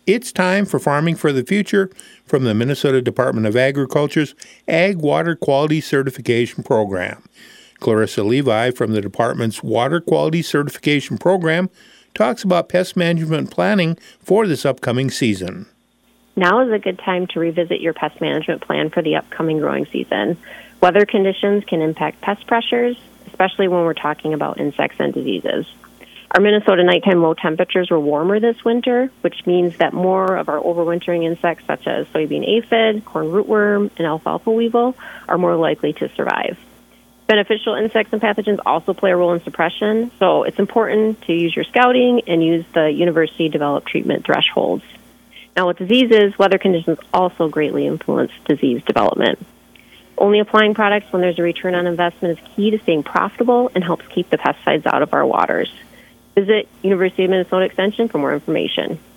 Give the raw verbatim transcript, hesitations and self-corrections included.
It's time for Farming for the Future from the Minnesota Department of Agriculture's Ag Water Quality Certification Program. Clarissa Levi from the department's Water Quality Certification Program talks about pest management planning for this upcoming season. Now is a good time to revisit your pest management plan for the upcoming growing season. Weather conditions can impact pest pressures, especially when we're talking about insects and diseases. Our Minnesota nighttime low temperatures were warmer this winter, which means that more of our overwintering insects such as soybean aphid, corn rootworm, and alfalfa weevil are more likely to survive. Beneficial insects and pathogens also play a role in suppression, so it's important to use your scouting and use the university-developed treatment thresholds. Now with diseases, weather conditions also greatly influence disease development. Only applying products when there's a return on investment is key to staying profitable and helps keep the pesticides out of our waters. Visit University of Minnesota Extension for more information.